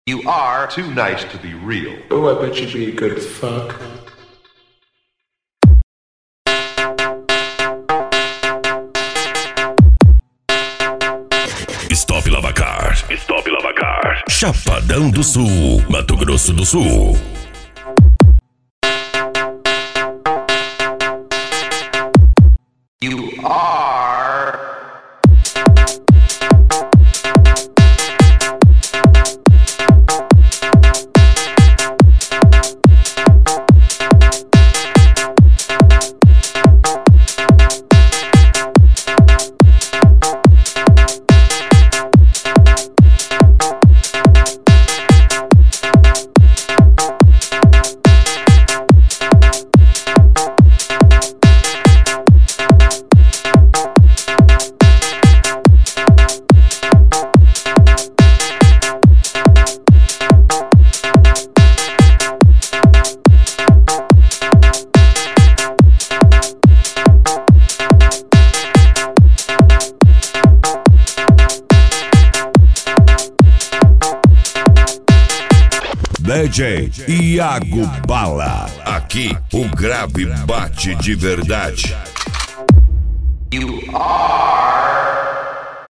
You are too nice to be real. Oh, I bet you'd be good as fuck. Stop Lavacar. Stop Lavacar. Chapadão do Sul, Mato Grosso do Sul. You are. DJ Iago Bala. Aqui o grave bate de verdade. You are.